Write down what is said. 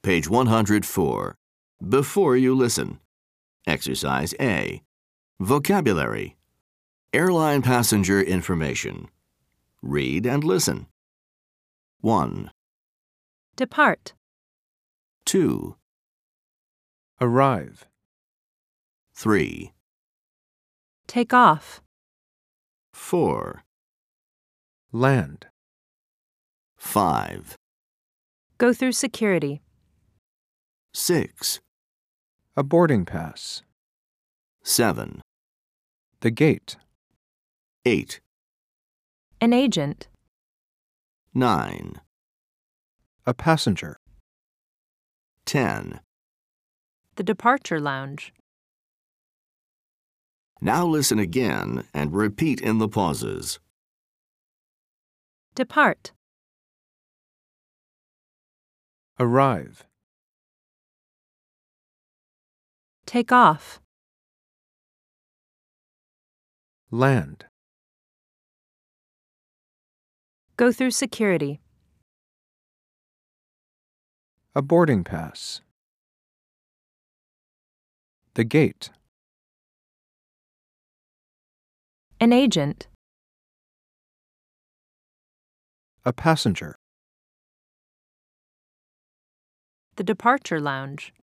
Page 104. Before you listen. Exercise A. Vocabulary. Airline passenger information. Read and listen. 1, Depart. 2, Arrive. 3, Take off. 4, Land. 5, Go through security. 6, A boarding pass. 7, The gate. 8, An agent. 9, A passenger. 10. The departure lounge. Now listen again and repeat in the pauses. Depart. Arrive. Take off. Land. Go through security. A boarding pass. The gate. An agent. A passenger. The departure lounge.